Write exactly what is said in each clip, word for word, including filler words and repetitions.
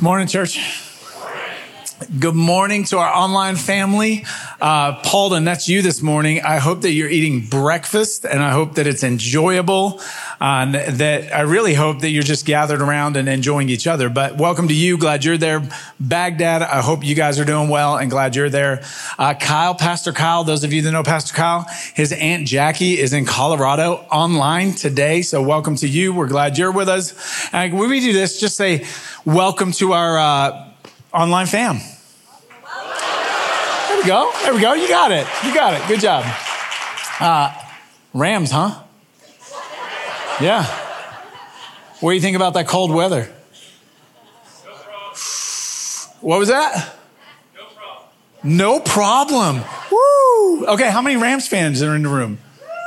Morning, church. Good morning to our online family. Uh, Paulden, that's you this morning. I hope that you're eating breakfast, and I hope that it's enjoyable. Uh, and that I really hope that you're just gathered around and enjoying each other. But welcome to you. Glad you're there. Baghdad, I hope you guys are doing well and glad you're there. Uh, Kyle, Pastor Kyle, those of you that know Pastor Kyle, his Aunt Jackie is in Colorado online today. So welcome to you. We're glad you're with us. And when we do this, just say welcome to our uh, online fam. There we go. There we go. You got it. You got it. Good job. Uh, Rams, huh? Yeah. What do you think about that cold weather? No problem. What was that? No problem. No problem. Woo. Okay, how many Rams fans are in the room?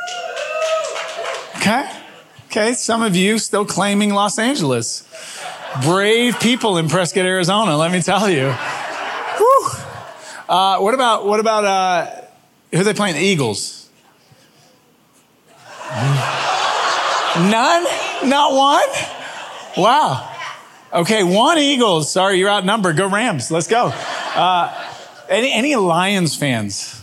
Okay. Okay, some of you still claiming Los Angeles. Brave people in Prescott, Arizona, let me tell you. Woo. Uh, what about, what about, uh, who are they playing? The Eagles? None? Not one? Wow. Okay, one Eagles. Sorry, you're outnumbered. Go Rams. Let's go. Uh, any, any Lions fans?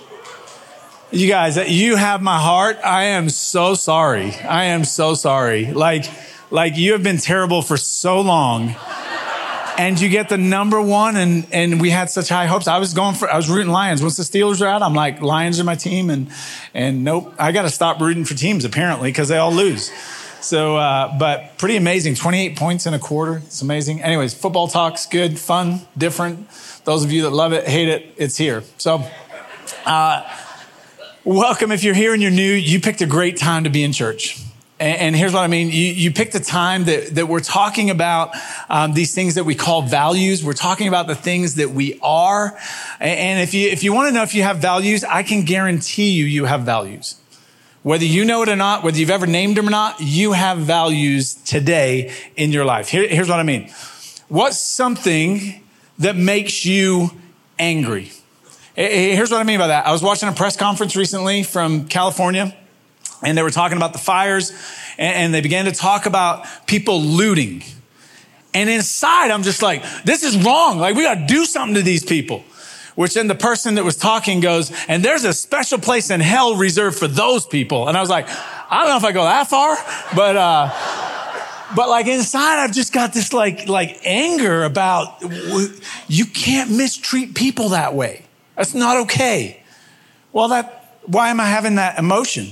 You guys, you have my heart. I am so sorry. I am so sorry. Like, like you have been terrible for so long. And you get the number one, and, and we had such high hopes. I was going for, I was rooting Lions. Once the Steelers are out, I'm like, Lions are my team. And, and nope, I got to stop rooting for teams apparently because they all lose. So, uh, but pretty amazing. twenty-eight points in a quarter. It's amazing. Anyways, football talk's good, fun, different. Those of you that love it, hate it, it's here. So, uh, welcome. If you're here and you're new, you picked a great time to be in church. And here's what I mean. You, you picked a time that, that we're talking about um, these things that we call values. We're talking about the things that we are. And if you if you want to know if you have values, I can guarantee you you have values. Whether you know it or not, whether you've ever named them or not, you have values today in your life. Here, here's what I mean. What's something that makes you angry? Here's what I mean by that. I was watching a press conference recently from California. And they were talking about the fires, and they began to talk about people looting. And inside, I'm just like, this is wrong. Like, we got to do something to these people. Which then the person that was talking goes, and there's a special place in hell reserved for those people. And I was like, I don't know if I go that far, but, uh, but like inside, I've just got this like, like anger about you can't mistreat people that way. That's not okay. Well, that, why am I having that emotion?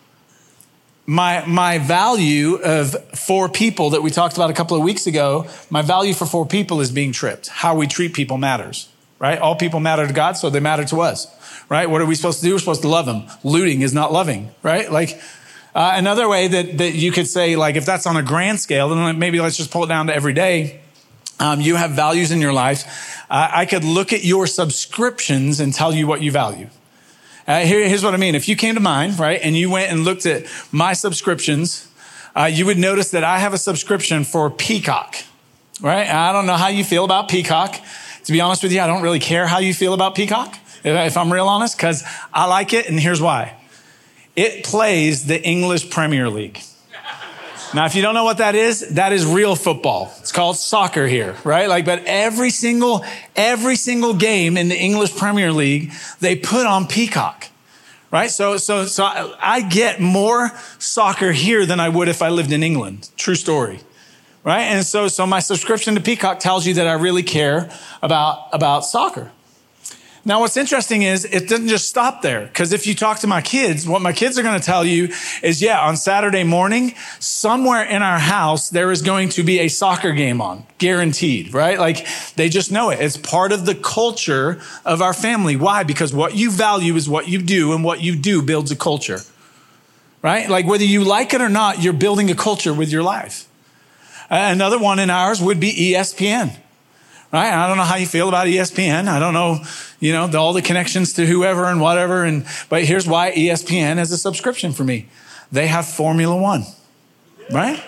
My my value of four people that we talked about a couple of weeks ago, my value for four people is being tripped. How we treat people matters, right? All people matter to God, so they matter to us, right? What are we supposed to do? We're supposed to love them. Looting is not loving, right? Like uh, another way that, that you could say, like if that's on a grand scale, then maybe let's just pull it down to every day. Um, you have values in your life. Uh, I could look at your subscriptions and tell you what you value. Uh, here, here's what I mean. If you came to mine, right, and you went and looked at my subscriptions, uh, you would notice that I have a subscription for Peacock, right? I don't know how you feel about Peacock. To be honest with you, I don't really care how you feel about Peacock, if I'm real honest, because I like it, and here's why. It plays the English Premier League. Now, if you don't know what that is, that is real football. It's called soccer here, right? Like, but every single, every single game in the English Premier League, they put on Peacock, right? So, so, so I, I get more soccer here than I would if I lived in England. True story, right? And so, so my subscription to Peacock tells you that I really care about, about soccer. Now, what's interesting is it doesn't just stop there. Because if you talk to my kids, what my kids are going to tell you is, yeah, on Saturday morning, somewhere in our house, there is going to be a soccer game on. Guaranteed, right? Like they just know it. It's part of the culture of our family. Why? Because what you value is what you do, and what you do builds a culture, right? Like whether you like it or not, you're building a culture with your life. Another one in ours would be E S P N. Right? I don't know how you feel about E S P N. I don't know, you know, the, all the connections to whoever and whatever. And, but here's why E S P N is a subscription for me. They have Formula One, right?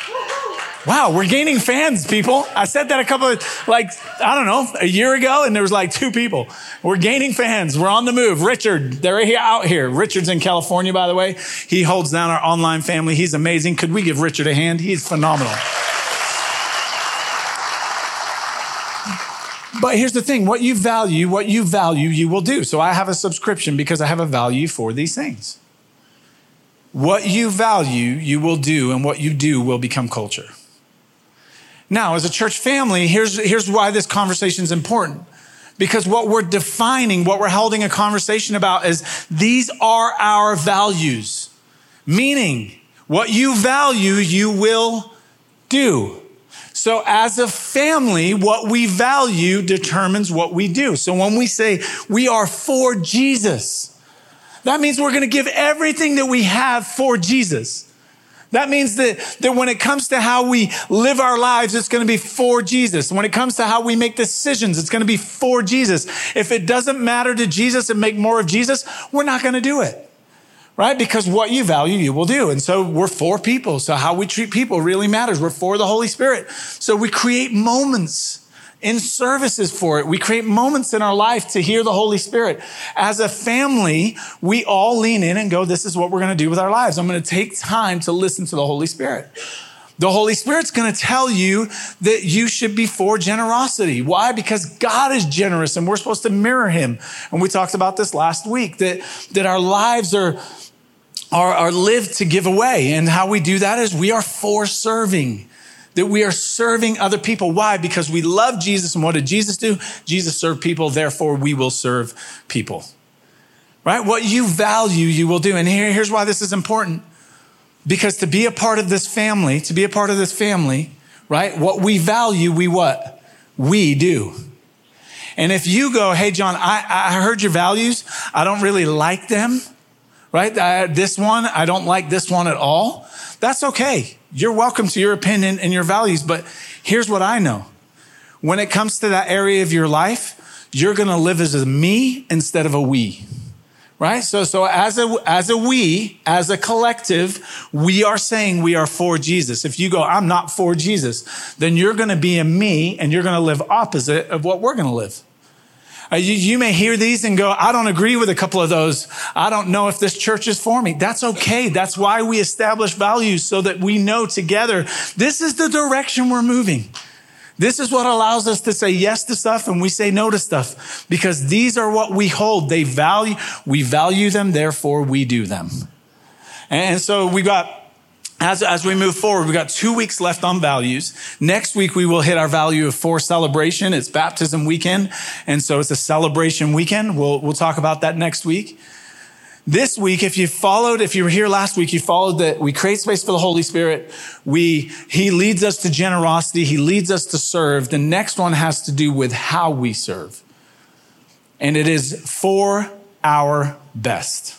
Wow, we're gaining fans, people. I said that a couple of, like, I don't know, a year ago, and there was like two people. We're gaining fans. We're on the move. Richard, they're here, out here. Richard's in California, by the way. He holds down our online family. He's amazing. Could we give Richard a hand? He's phenomenal. But here's the thing, what you value, what you value, you will do. So I have a subscription because I have a value for these things. What you value, you will do, and what you do will become culture. Now, as a church family, here's, here's why this conversation is important. Because what we're defining, what we're holding a conversation about is these are our values. Meaning, what you value, you will do. So as a family, what we value determines what we do. So when we say we are for Jesus, that means we're going to give everything that we have for Jesus. That means that, that when it comes to how we live our lives, it's going to be for Jesus. When it comes to how we make decisions, it's going to be for Jesus. If it doesn't matter to Jesus and make more of Jesus, we're not going to do it. Right? Because what you value, you will do. And so we're for people. So how we treat people really matters. We're for the Holy Spirit. So we create moments in services for it. We create moments in our life to hear the Holy Spirit. As a family, we all lean in and go, this is what we're going to do with our lives. I'm going to take time to listen to the Holy Spirit. The Holy Spirit's going to tell you that you should be for generosity. Why? Because God is generous and we're supposed to mirror him. And we talked about this last week, that, that our lives are, are, are lived to give away. And how we do that is we are for serving, that we are serving other people. Why? Because we love Jesus. And what did Jesus do? Jesus served people. Therefore, we will serve people. Right? What you value, you will do. And here, here's why this is important. Because to be a part of this family, to be a part of this family, right? What we value, we what? We do. And if you go, hey, John, I, I heard your values. I don't really like them, right? I, this one, I don't like this one at all. That's okay. You're welcome to your opinion and your values. But here's what I know. When it comes to that area of your life, you're going to live as a me instead of a we. Right? So, so as a, as a we, as a collective, we are saying we are for Jesus. If you go, I'm not for Jesus, then you're going to be a me and you're going to live opposite of what we're going to live. Uh, you, you may hear these and go, I don't agree with a couple of those. I don't know if this church is for me. That's okay. That's why we establish values so that we know together, this is the direction we're moving. This is what allows us to say yes to stuff and we say no to stuff, because these are what we hold. They value, we value them, therefore we do them. And so we got, as, as we move forward, we got two weeks left on values. Next week, we will hit our value of for celebration. It's baptism weekend. And so it's a celebration weekend. We'll, we'll talk about that next week. This week, if you followed, if you were here last week, you followed that we create space for the Holy Spirit. We, he leads us to generosity. He leads us to serve. The next one has to do with how we serve. And it is for our best.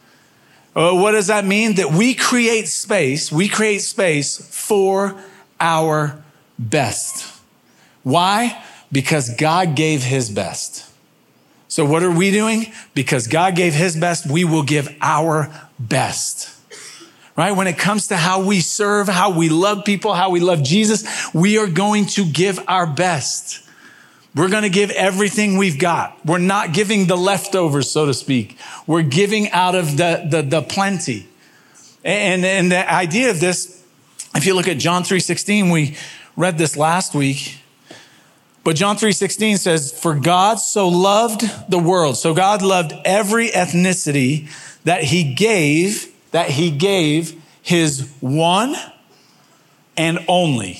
Uh, what does that mean? That we create space, we create space for our best. Why? Because God gave his best. So what are we doing? Because God gave his best, we will give our best. Right? When it comes to how we serve, how we love people, how we love Jesus, we are going to give our best. We're going to give everything we've got. We're not giving the leftovers, so to speak. We're giving out of the, the, the plenty. And, and the idea of this, if you look at John three sixteen, we read this last week. But John three sixteen says, for God so loved the world. So God loved every ethnicity that he gave, that he gave his one and only.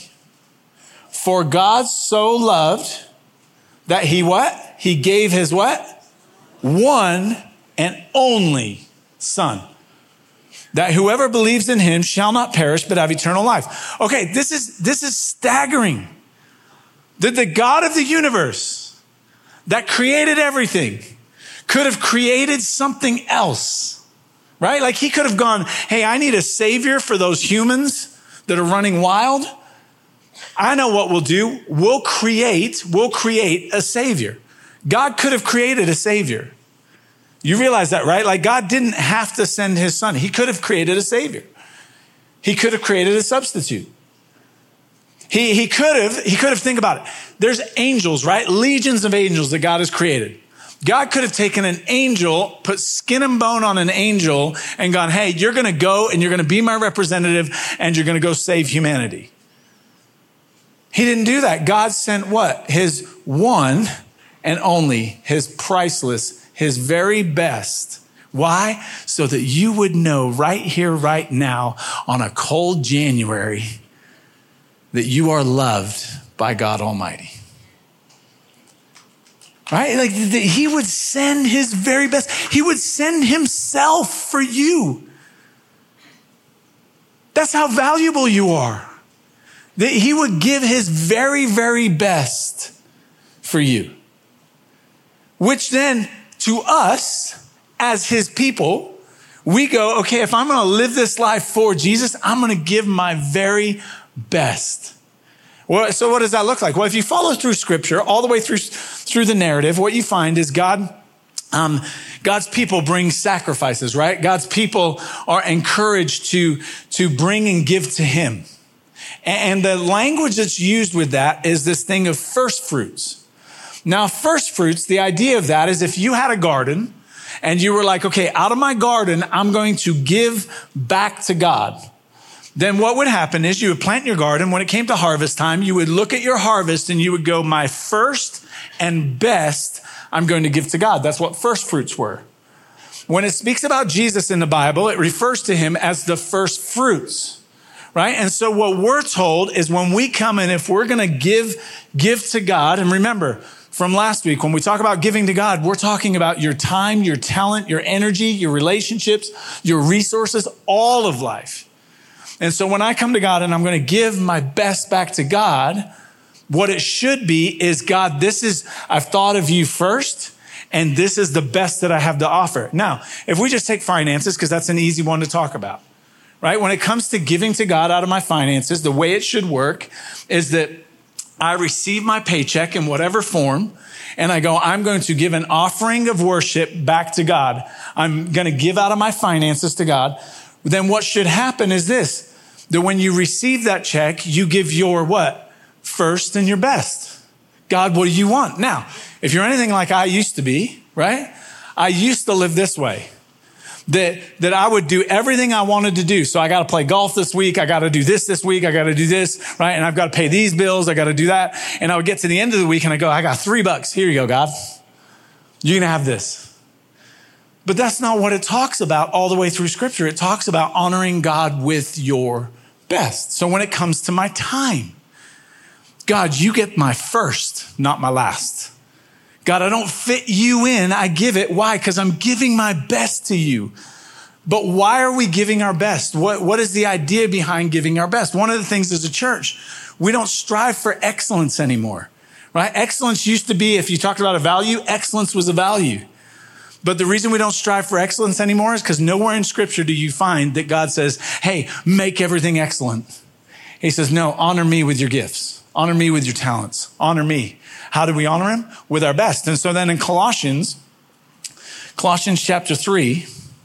For God so loved that he what? He gave his what? One and only son. That whoever believes in him shall not perish, but have eternal life. Okay, this is, this is staggering. That the God of the universe that created everything could have created something else, right? Like he could have gone, hey, I need a savior for those humans that are running wild. I know what we'll do. We'll create, we'll create a savior. God could have created a savior. You realize that, right? Like God didn't have to send his son. He could have created a savior. He could have created a substitute. He, he could have, he could have, think about it. There's angels, right? Legions of angels that God has created. God could have taken an angel, put skin and bone on an angel and gone, hey, you're going to go and you're going to be my representative and you're going to go save humanity. He didn't do that. God sent what? His one and only, his priceless, his very best. Why? So that you would know right here, right now, on a cold January, that you are loved by God Almighty. Right? Like that he would send his very best. He would send himself for you. That's how valuable you are. That he would give his very, very best for you. Which then, to us, as his people, we go, okay, if I'm going to live this life for Jesus, I'm going to give my very best. Well, so what does that look like? Well, if you follow through scripture, all the way through, through the narrative, what you find is God, um, God's people bring sacrifices, right? God's people are encouraged to, to bring and give to him. And the language that's used with that is this thing of first fruits. Now, first fruits, the idea of that is if you had a garden and you were like, okay, out of my garden, I'm going to give back to God. Then what would happen is you would plant your garden. When it came to harvest time, you would look at your harvest and you would go, my first and best, I'm going to give to God. That's what first fruits were. When it speaks about Jesus in the Bible, it refers to him as the first fruits, right? And so what we're told is when we come in, if we're going to give, give to God, and remember from last week, when we talk about giving to God, we're talking about your time, your talent, your energy, your relationships, your resources, all of life. And so when I come to God and I'm going to give my best back to God, what it should be is, God, this is, I've thought of you first, and this is the best that I have to offer. Now, if we just take finances, because that's an easy one to talk about, right? When it comes to giving to God out of my finances, the way it should work is that I receive my paycheck in whatever form, and I go, I'm going to give an offering of worship back to God. I'm going to give out of my finances to God. Then what should happen is this, that when you receive that check, you give your what? First and your best. God, what do you want? Now, if you're anything like I used to be, right? I used to live this way. That, that I would do everything I wanted to do. So I got to play golf this week. I got to do this this week. I got to do this, right? And I've got to pay these bills. I got to do that. And I would get to the end of the week and I go, I got three bucks. Here you go, God. You're going to have this. But that's not what it talks about all the way through scripture. It talks about honoring God with your best. So when it comes to my time, God, you get my first, not my last. God, I don't fit you in. I give it. Why? Because I'm giving my best to you. But why are we giving our best? What, what is the idea behind giving our best? One of the things as a church, we don't strive for excellence anymore, right? Excellence used to be, if you talked about a value, excellence was a value. But the reason we don't strive for excellence anymore is because nowhere in scripture do you find that God says, hey, make everything excellent. He says, no, honor me with your gifts. Honor me with your talents. Honor me. How do we honor him? With our best. And so then in Colossians, Colossians chapter three,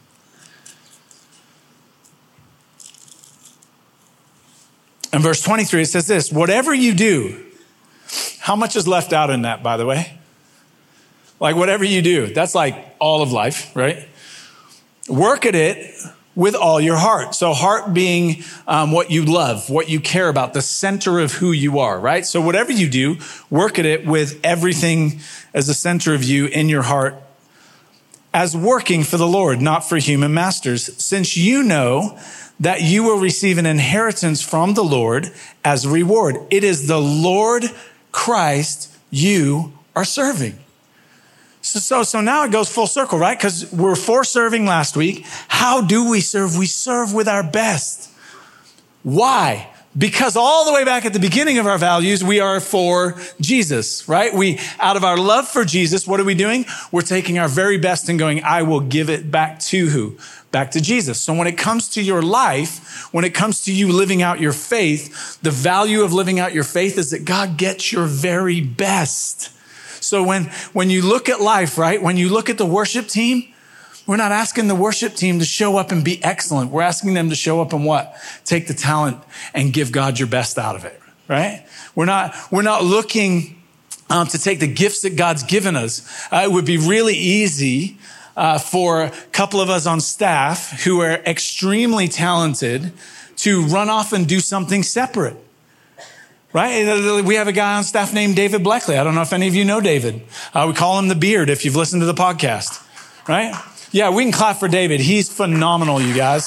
and verse twenty-three, it says this, whatever you do, how much is left out in that, by the way? Like whatever you do, that's like all of life, right? Work at it with all your heart. So heart being um, what you love, what you care about, the center of who you are, right? So whatever you do, work at it with everything as the center of you in your heart, as working for the Lord, not for human masters, since you know that you will receive an inheritance from the Lord as a reward. It is the Lord Christ you are serving. So, so, so now it goes full circle, right? Because we're for serving last week. How do we serve? We serve with our best. Why? Because all the way back at the beginning of our values, we are for Jesus, right? We, out of our love for Jesus, what are we doing? We're taking our very best and going, I will give it back to who? Back to Jesus. So when it comes to your life, when it comes to you living out your faith, the value of living out your faith is that God gets your very best. So when, when you look at life, right? When you look at the worship team, we're not asking the worship team to show up and be excellent. We're asking them to show up and what? Take the talent and give God your best out of it, right? We're not, we're not looking um, to take the gifts that God's given us. Uh, it would be really easy uh, for a couple of us on staff who are extremely talented to run off and do something separate. right? We have a guy on staff named David Bleckley. I don't know if any of you know David. Uh, we call him the Beard if you've listened to the podcast, right? Yeah, we can clap for David. He's phenomenal, you guys.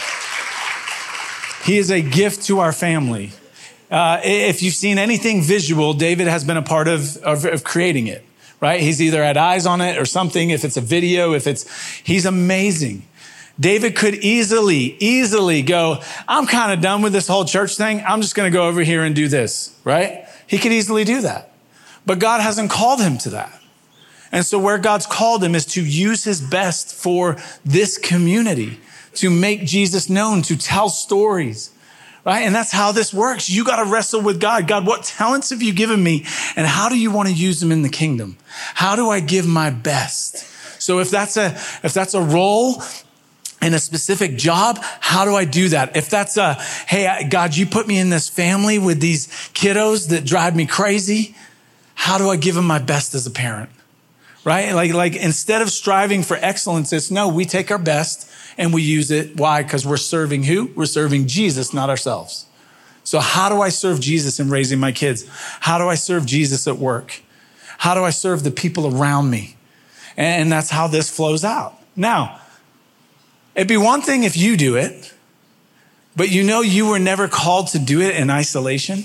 He is a gift to our family. Uh, if you've seen anything visual, David has been a part of, of, of creating it, right? He's either had eyes on it or something. If it's a video, if it's, he's amazing. David could easily, easily go, I'm kind of done with this whole church thing. I'm just going to go over here and do this, right? He could easily do that. But God hasn't called him to that. And so where God's called him is to use his best for this community, to make Jesus known, to tell stories, right? And that's how this works. You got to wrestle with God. God, what talents have you given me? And how do you want to use them in the kingdom? How do I give my best? So if that's a, if that's a role in a specific job, how do I do that? If that's a, hey, God, you put me in this family with these kiddos that drive me crazy. How do I give them my best as a parent? Right? Like, like instead of striving for excellence, it's no, we take our best and we use it. Why? Because we're serving who? We're serving Jesus, not ourselves. So how do I serve Jesus in raising my kids? How do I serve Jesus at work? How do I serve the people around me? And that's how this flows out. Now, it'd be one thing if you do it, but you know you were never called to do it in isolation.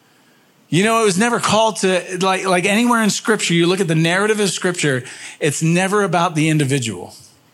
You know, it was never called to, like, like anywhere in scripture, you look at the narrative of scripture, it's never about the individual.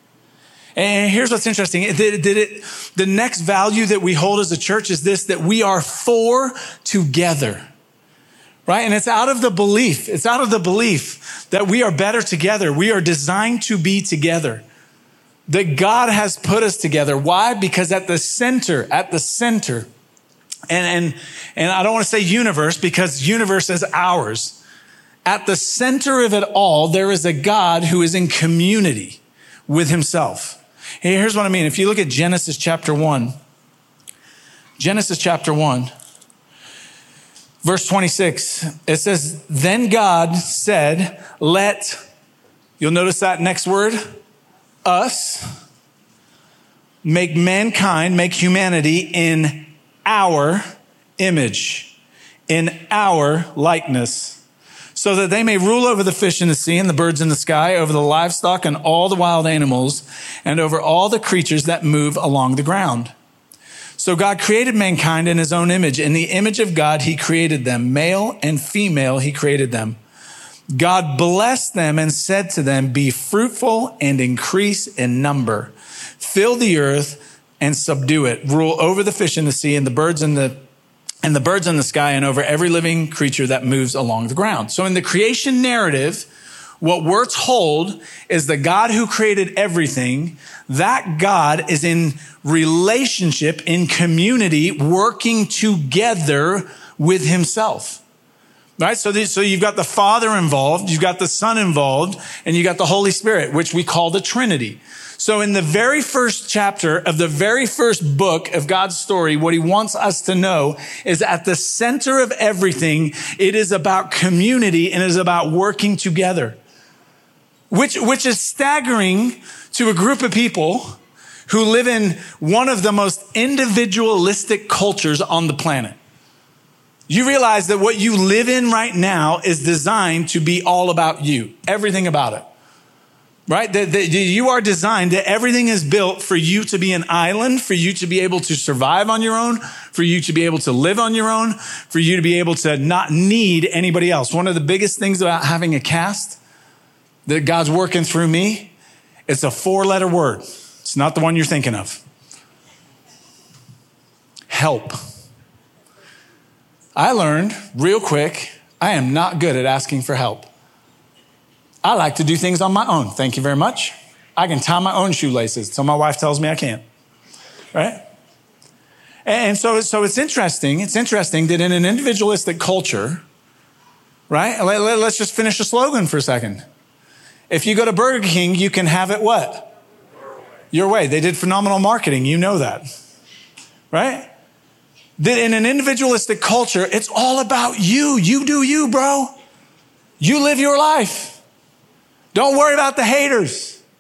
And here's what's interesting. Did, did it, the next value that we hold as a church is this, that we are for together, right? And it's out of the belief, it's out of the belief that we are better together. We are designed to be together, that God has put us together. Why? Because at the center, at the center, And, and, and I don't want to say universe because universe is ours. At the center of it all, there is a God who is in community with himself. Hey, here's what I mean. If you look at Genesis chapter one, Genesis chapter one, verse twenty-six, it says, then God said, let, you'll notice that next word, us, make mankind, make humanity in our image, in our likeness, so that they may rule over the fish in the sea and the birds in the sky, over the livestock and all the wild animals, and over all the creatures that move along the ground. So God created mankind in his own image. In the image of God, he created them. Male and female, he created them. God blessed them and said to them, be fruitful and increase in number. Fill the earth and subdue it. Rule over the fish in the sea and the birds in the and the birds in the sky and over every living creature that moves along the ground. So in the creation narrative, what we're told is the God who created everything, that God is in relationship, in community, working together with himself. Right? So, the, so you've got the Father involved, you've got the Son involved, and you got the Holy Spirit, which we call the Trinity. So in the very first chapter of the very first book of God's story, what he wants us to know is at the center of everything, it is about community and it is about working together, which, which is staggering to a group of people who live in one of the most individualistic cultures on the planet. You realize that what you live in right now is designed to be all about you, everything about it. Right? That, that you are designed, that everything is built for you to be an island, for you to be able to survive on your own, for you to be able to live on your own, for you to be able to not need anybody else. One of the biggest things about having a cast that God's working through me, it's a four-letter word. It's not the one you're thinking of. Help. I learned real quick, I am not good at asking for help. I like to do things on my own. Thank you very much. I can tie my own shoelaces until my wife tells me I can't, right? And so, so it's interesting. It's interesting that in an individualistic culture, right? Let, let, let's just finish the slogan for a second. If you go to Burger King, you can have it what? Your way. They did phenomenal marketing. You know that, right? That in an individualistic culture, it's all about you. You do you, bro. You live your life. Don't worry about the haters.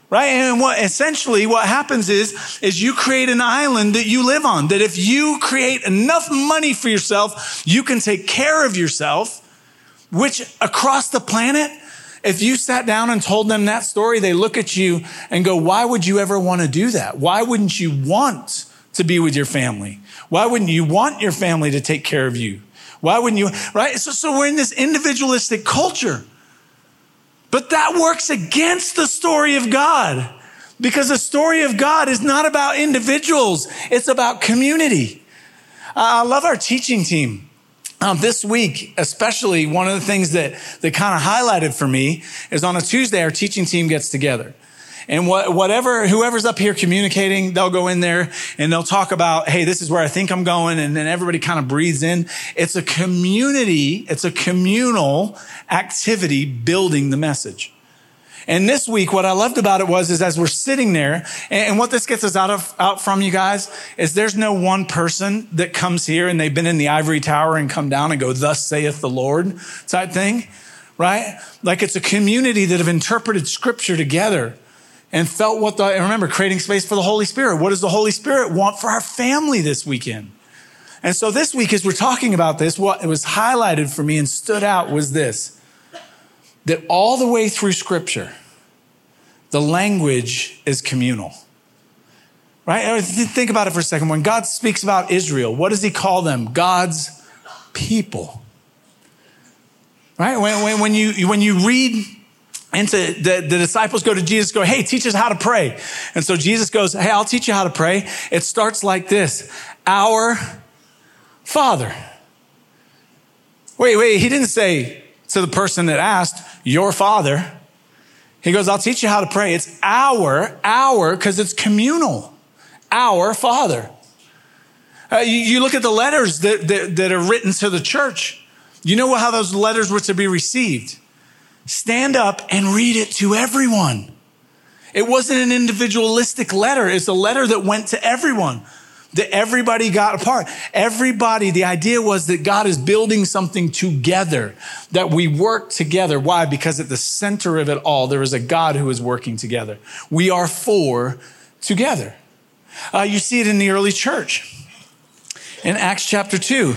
right? And what essentially what happens is, is you create an island that you live on, that if you create enough money for yourself, you can take care of yourself, which across the planet, if you sat down and told them that story, they look at you and go, why would you ever want to do that? Why wouldn't you want to be with your family? Why wouldn't you want your family to take care of you? Why wouldn't you, right? So, so we're in this individualistic culture. But that works against the story of God, because the story of God is not about individuals. It's about community. Uh, I love our teaching team. Um, this week, especially, one of the things that, that kind of highlighted for me is on a Tuesday, our teaching team gets together. And what, whatever, whoever's up here communicating, they'll go in there and they'll talk about, hey, this is where I think I'm going. And then everybody kind of breathes in. It's a community. It's a communal activity building the message. And this week, what I loved about it was, is as we're sitting there, and what this gets us out of, out from you guys, is there's no one person that comes here and they've been in the ivory tower and come down and go, thus saith the Lord type thing, right? Like it's a community that have interpreted scripture together and felt what the, and remember, creating space for the Holy Spirit. What does the Holy Spirit want for our family this weekend? And so this week, as we're talking about this, what was highlighted for me and stood out was this, that all the way through scripture, the language is communal, right? Think about it for a second. When God speaks about Israel, what does he call them? God's people, right? When, when, when you, when you read into the, the disciples go to Jesus, go, hey, teach us how to pray. And so Jesus goes, hey, I'll teach you how to pray. It starts like this: our Father. Wait, wait, he didn't say to the person that asked, your Father. He goes, I'll teach you how to pray. It's our, our, because it's communal. Our Father. Uh, you, you look at the letters that, that, that are written to the church. You know how those letters were to be received. Stand up and read it to everyone. It wasn't an individualistic letter. It's a letter that went to everyone, that everybody got a part. Everybody, the idea was that God is building something together, that we work together. Why? Because at the center of it all, there is a God who is working together. We are for together. Uh, you see it in the early church. In Acts chapter two.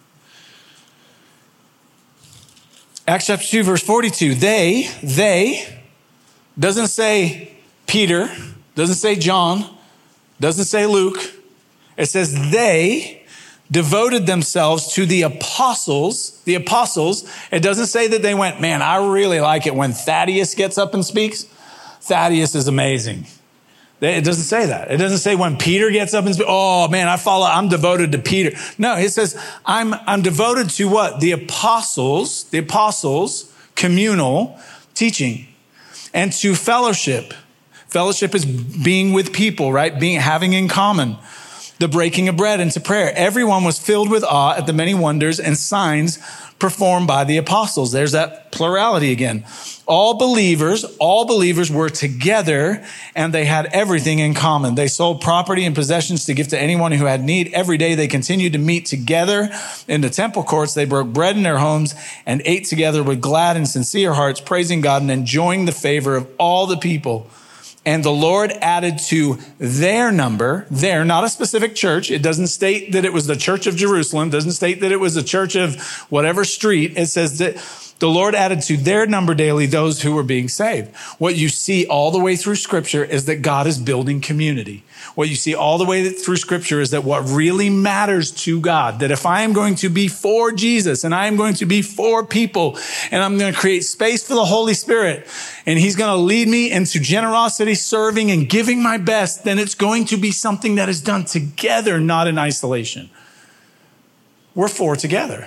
Acts chapter two, verse forty-two. They, they, doesn't say Peter, doesn't say John, doesn't say Luke. It says they devoted themselves to the apostles, the apostles. It doesn't say that they went, man, I really like it when Thaddeus gets up and speaks. Thaddeus is amazing. It doesn't say that. It doesn't say when Peter gets up and speaks, oh man, I follow, I'm devoted to Peter. No, it says I'm, I'm devoted to what? The apostles, the apostles, communal teaching, and to fellowship. Fellowship is being with people, right? Being, having in common. The breaking of bread, and to prayer. Everyone was filled with awe at the many wonders and signs performed by the apostles. There's that plurality again. All believers, all believers were together and they had everything in common. They sold property and possessions to give to anyone who had need. Every day they continued to meet together in the temple courts. They broke bread in their homes and ate together with glad and sincere hearts, praising God and enjoying the favor of all the people. And the Lord added to their number, their, not a specific church. It doesn't state that it was the church of Jerusalem. It doesn't state that it was the church of whatever street. It says that the Lord added to their number daily those who were being saved. What you see all the way through scripture is that God is building community. What you see all the way through scripture is that what really matters to God, that if I am going to be for Jesus and I am going to be for people and I'm going to create space for the Holy Spirit and he's going to lead me into generosity, serving and giving my best, then it's going to be something that is done together, not in isolation. We're for together.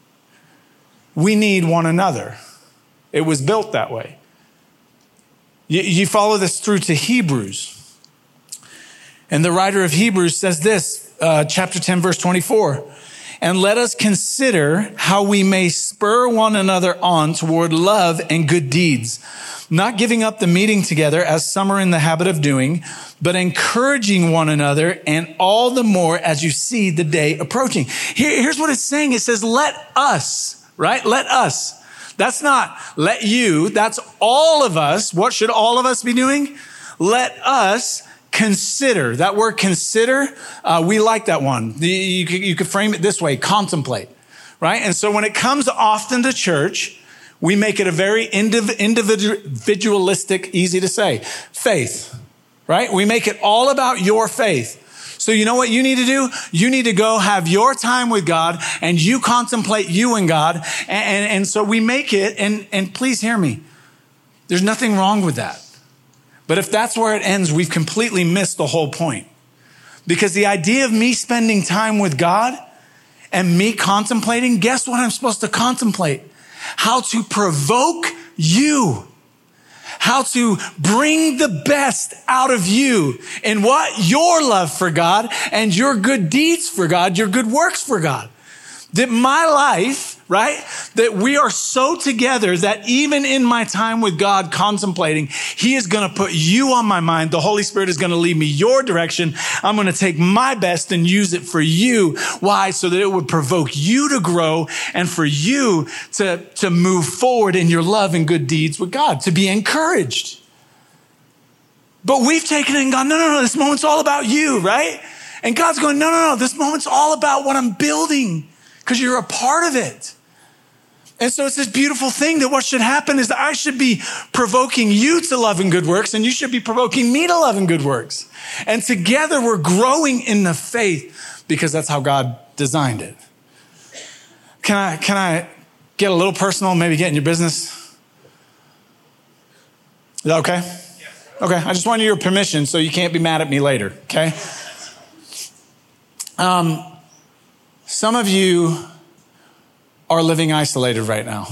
We need one another. It was built that way. You, you follow this through to Hebrews. And the writer of Hebrews says this, uh, chapter ten, verse twenty-four. And let us consider how we may spur one another on toward love and good deeds, not giving up the meeting together as some are in the habit of doing, but encouraging one another, and all the more as you see the day approaching. Here, here's what it's saying. It says, let us, right? Let us. That's not let you. That's all of us. What should all of us be doing? let us consider. That word consider, uh, we like that one. The, you, could, you could frame it this way, contemplate, right? And so when it comes often to church, we make it a very indiv- individualistic, easy to say, faith, right? We make it all about your faith. So you know what you need to do? You need to go have your time with God and you contemplate you and God. And, and, and so we make it, and, and please hear me, there's nothing wrong with that. But if that's where it ends, we've completely missed the whole point. Because the idea of me spending time with God and me contemplating, guess what I'm supposed to contemplate? How to provoke you. How to bring the best out of you in what? Your love for God and your good deeds for God, your good works for God. That my life, right? That we are so together that even in my time with God contemplating, he is going to put you on my mind. The Holy Spirit is going to lead me your direction. I'm going to take my best and use it for you. Why? So that it would provoke you to grow and for you to, to move forward in your love and good deeds with God, to be encouraged. But we've taken it and gone, no, no, no, this moment's all about you, right? And God's going, no, no, no, this moment's all about what I'm building. Because you're a part of it. And so it's this beautiful thing that what should happen is that I should be provoking you to love and good works, and you should be provoking me to love and good works. And together we're growing in the faith because that's how God designed it. Can I, can I get a little personal, maybe get in your business? Is that okay? Yes. Okay, I just wanted your permission so you can't be mad at me later, okay? Um... Some of you are living isolated right now.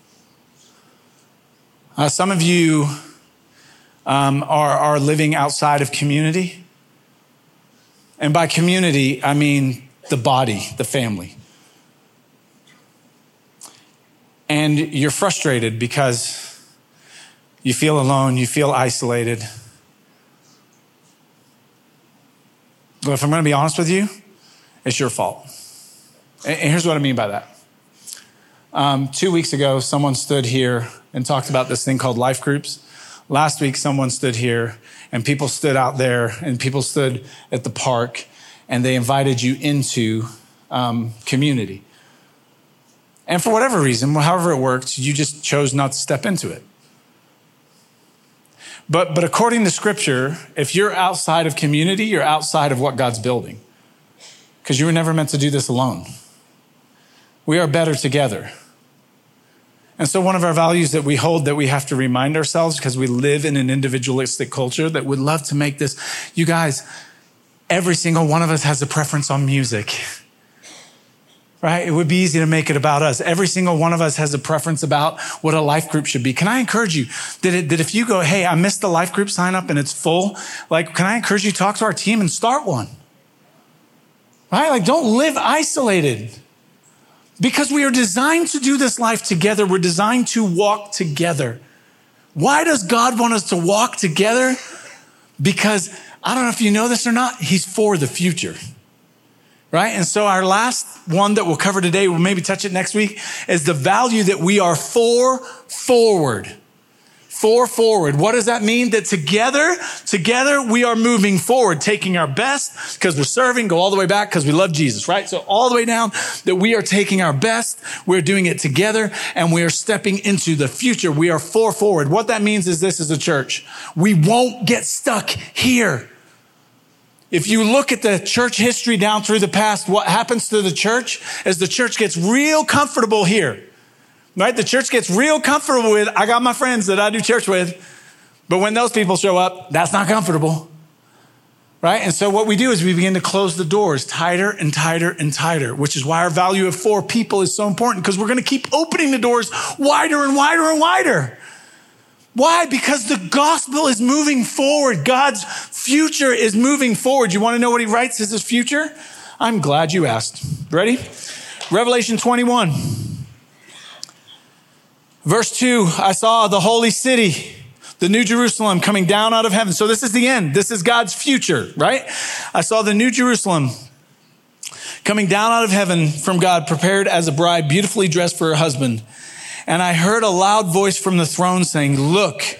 Uh, some of you um, are, are living outside of community. And by community, I mean the body, the family. And you're frustrated because you feel alone, you feel isolated. But if I'm going to be honest with you, it's your fault. And here's what I mean by that. Um, two weeks ago, someone stood here and talked about this thing called life groups. Last week, someone stood here and people stood out there and people stood at the park and they invited you into um, community. And for whatever reason, however it worked, you just chose not to step into it. But, but according to scripture, if you're outside of community, you're outside of what God's building. Because you were never meant to do this alone. We are better together. And so one of our values that we hold that we have to remind ourselves, because we live in an individualistic culture that would love to make this, you guys, every single one of us has a preference on music, right? It would be easy to make it about us. Every single one of us has a preference about what a life group should be. Can I encourage you that, it, that if you go, hey, I missed the life group sign up and it's full, like, can I encourage you to talk to our team and start one? Right? Like, don't live isolated. Because we are designed to do this life together. We're designed to walk together. Why does God want us to walk together? Because I don't know if you know this or not, he's for the future. Right? And so our last one that we'll cover today, we'll maybe touch it next week, is the value that we are for forward. For forward. What does that mean? That together, together we are moving forward, taking our best because we're serving, go all the way back because we love Jesus, right? So all the way down that we are taking our best, we're doing it together, and we are stepping into the future. We are for forward. What that means is this as a church. We won't get stuck here. If you look at the church history down through the past, what happens to the church is the church gets real comfortable here. Right? The church gets real comfortable with, I got my friends that I do church with, but when those people show up, that's not comfortable. Right? And so what we do is we begin to close the doors tighter and tighter and tighter, which is why our value of four people is so important, because we're going to keep opening the doors wider and wider and wider. Why? Because the gospel is moving forward. God's future is moving forward. You want to know what he writes as his future? I'm glad you asked. Ready? Revelation twenty-one. Verse two, I saw the holy city, the New Jerusalem coming down out of heaven. So this is the end. This is God's future, right? I saw the New Jerusalem coming down out of heaven from God, prepared as a bride, beautifully dressed for her husband. And I heard a loud voice from the throne saying, look,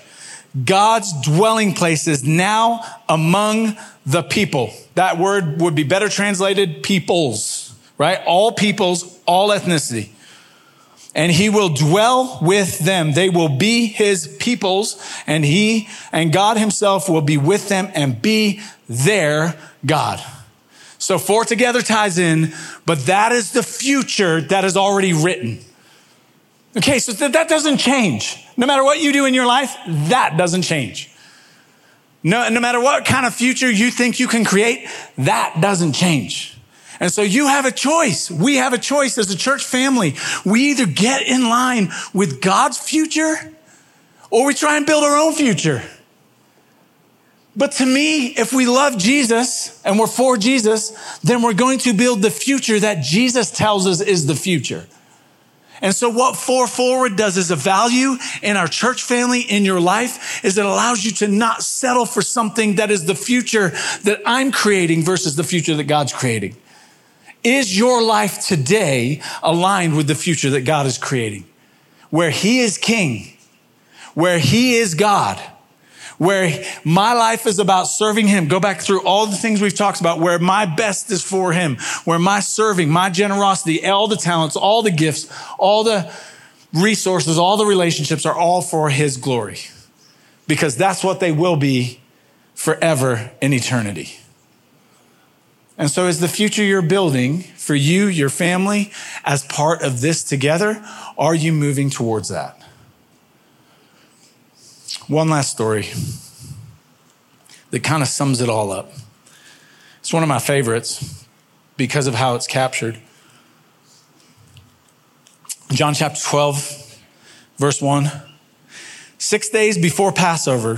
God's dwelling place is now among the people. That word would be better translated peoples, right? All peoples, all ethnicity. And he will dwell with them. They will be his peoples, and he and God himself will be with them and be their God. So four together ties in, but that is the future that is already written. Okay, so that doesn't change. No matter what you do in your life, that doesn't change. No, no matter what kind of future you think you can create, that doesn't change. And so you have a choice. We have a choice as a church family. We either get in line with God's future or we try and build our own future. But to me, if we love Jesus and we're for Jesus, then we're going to build the future that Jesus tells us is the future. And so what Four Forward does as a value in our church family, in your life, is it allows you to not settle for something that is the future that I'm creating versus the future that God's creating. Is your life today aligned with the future that God is creating? Where he is king, where he is God, where my life is about serving him. Go back through all the things we've talked about, where my best is for him, where my serving, my generosity, all the talents, all the gifts, all the resources, all the relationships are all for his glory, because that's what they will be forever in eternity. And so is the future you're building for you, your family, as part of this together, are you moving towards that? One last story that kind of sums it all up. It's one of my favorites because of how it's captured. John chapter twelve, verse one. Six days before Passover,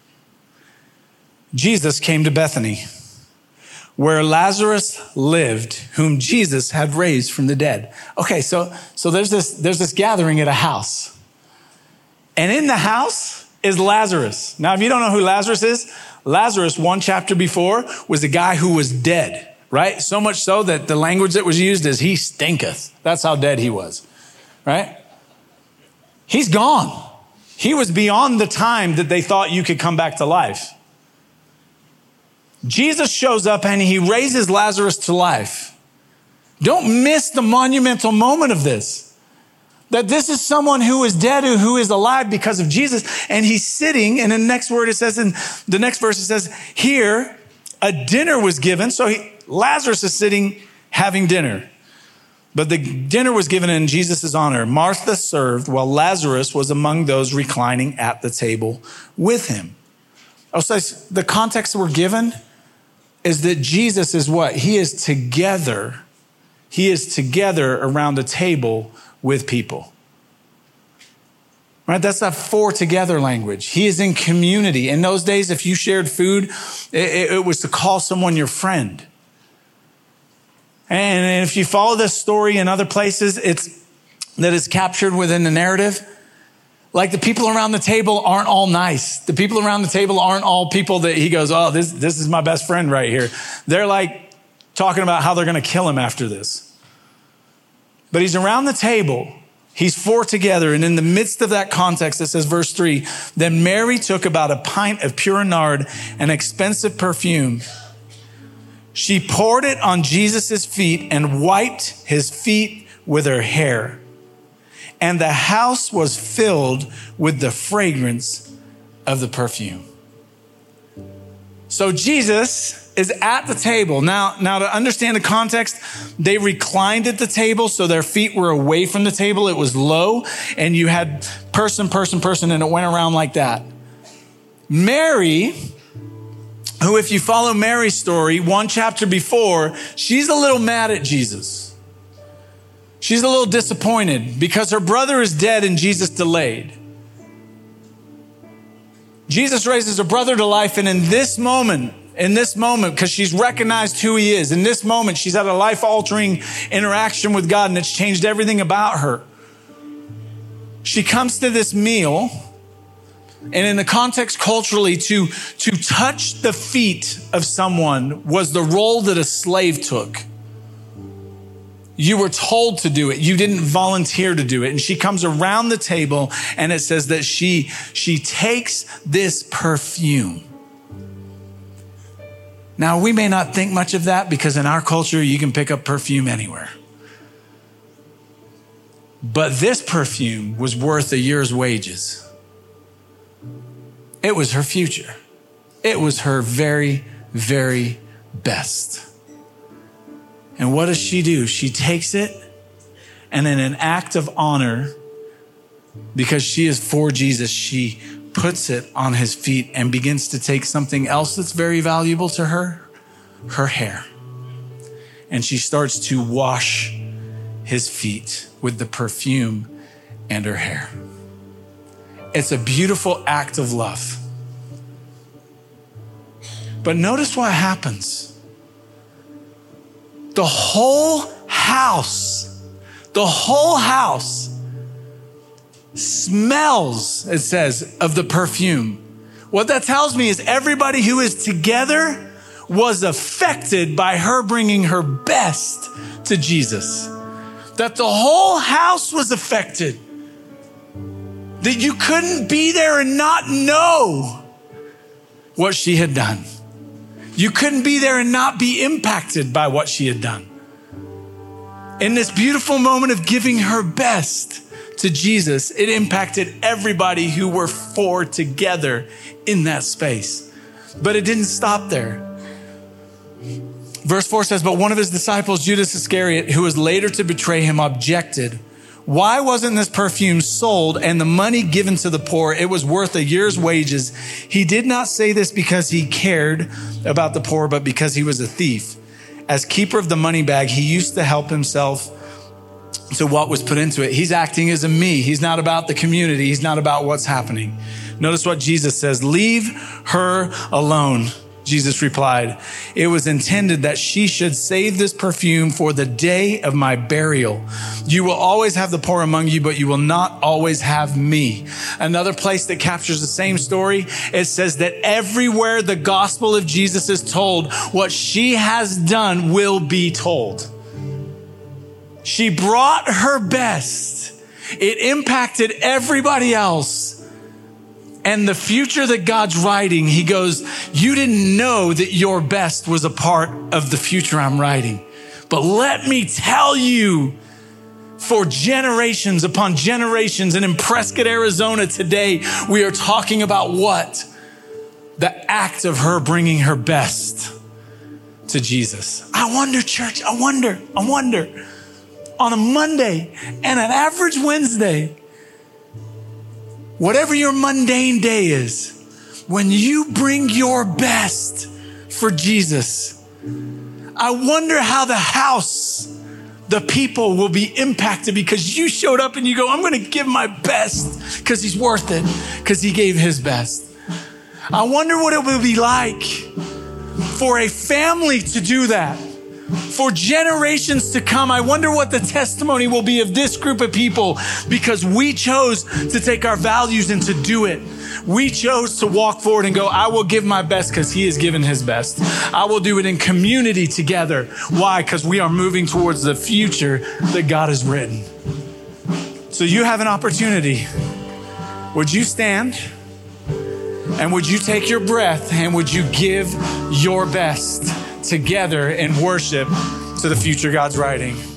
Jesus came to Bethany, where Lazarus lived, whom Jesus had raised from the dead. Okay, so, so there's this, there's this gathering at a house. And in the house is Lazarus. Now, if you don't know who Lazarus is, Lazarus, one chapter before, was a guy who was dead, right? So much so that the language that was used is he stinketh. That's how dead he was, right? He's gone. He was beyond the time that they thought you could come back to life. Jesus shows up and he raises Lazarus to life. Don't miss the monumental moment of this. That this is someone who is dead, who is alive because of Jesus. And he's sitting, and in the next word it says, in the next verse it says, here a dinner was given. So he, Lazarus is sitting having dinner. But the dinner was given in Jesus' honor. Martha served while Lazarus was among those reclining at the table with him. Oh, so the context that we're given is that Jesus is what? He is together. He is together around a table with people. Right? That's that four together language. He is in community. In those days, if you shared food, it, it was to call someone your friend. And if you follow this story in other places, it's that is captured within the narrative. Like the people around the table aren't all nice. The people around the table aren't all people that he goes, oh, this, this is my best friend right here. They're like talking about how they're going to kill him after this. But he's around the table. He's four together. And in the midst of that context, it says, verse three, then Mary took about a pint of pure nard, an expensive perfume. She poured it on Jesus' feet and wiped his feet with her hair. And the house was filled with the fragrance of the perfume. So Jesus is at the table. Now, now to understand the context, they reclined at the table, so their feet were away from the table. It was low, and you had person, person, person, and it went around like that. Mary, who, if you follow Mary's story, one chapter before, she's a little mad at Jesus. She's a little disappointed because her brother is dead and Jesus delayed. Jesus raises her brother to life, and in this moment, in this moment, because she's recognized who he is, in this moment, she's had a life-altering interaction with God, and it's changed everything about her. She comes to this meal, and in the context culturally, to, to touch the feet of someone was the role that a slave took. You were told to do it. You didn't volunteer to do it. And she comes around the table and it says that she, she takes this perfume. Now, we may not think much of that because in our culture, you can pick up perfume anywhere. But this perfume was worth a year's wages. It was her future. It was her very, very best. And what does she do? She takes it and in an act of honor, because she is for Jesus, she puts it on his feet and begins to take something else that's very valuable to her, her hair. And she starts to wash his feet with the perfume and her hair. It's a beautiful act of love. But notice what happens. The whole house, the whole house smells, it says, of the perfume. What that tells me is everybody who is together was affected by her bringing her best to Jesus. That the whole house was affected. That you couldn't be there and not know what she had done. You couldn't be there and not be impacted by what she had done. In this beautiful moment of giving her best to Jesus, it impacted everybody who were four together in that space. But it didn't stop there. Verse four says, but one of his disciples, Judas Iscariot, who was later to betray him, objected. Why wasn't this perfume sold and the money given to the poor? It was worth a year's wages. He did not say this because he cared about the poor, but because he was a thief. As keeper of the money bag, he used to help himself to what was put into it. He's acting as a me. He's not about the community. He's not about what's happening. Notice what Jesus says, leave her alone. Jesus replied, it was intended that she should save this perfume for the day of my burial. You will always have the poor among you, but you will not always have me. Another place that captures the same story, it says that everywhere the gospel of Jesus is told, what she has done will be told. She brought her best. It impacted everybody else. And the future that God's writing, he goes, you didn't know that your best was a part of the future I'm writing. But let me tell you, for generations upon generations, and in Prescott, Arizona today, we are talking about what? The act of her bringing her best to Jesus. I wonder, church, I wonder, I wonder, on a Monday and an average Wednesday, whatever your mundane day is, when you bring your best for Jesus, I wonder how the house, the people will be impacted because you showed up and you go, I'm going to give my best because he's worth it, because he gave his best. I wonder what it will be like for a family to do that. For generations to come, I wonder what the testimony will be of this group of people because we chose to take our values and to do it. We chose to walk forward and go, I will give my best because he has given his best. I will do it in community together. Why? Because we are moving towards the future that God has written. So you have an opportunity. Would you stand? And would you take your breath and would you give your best together in worship to the future God's writing?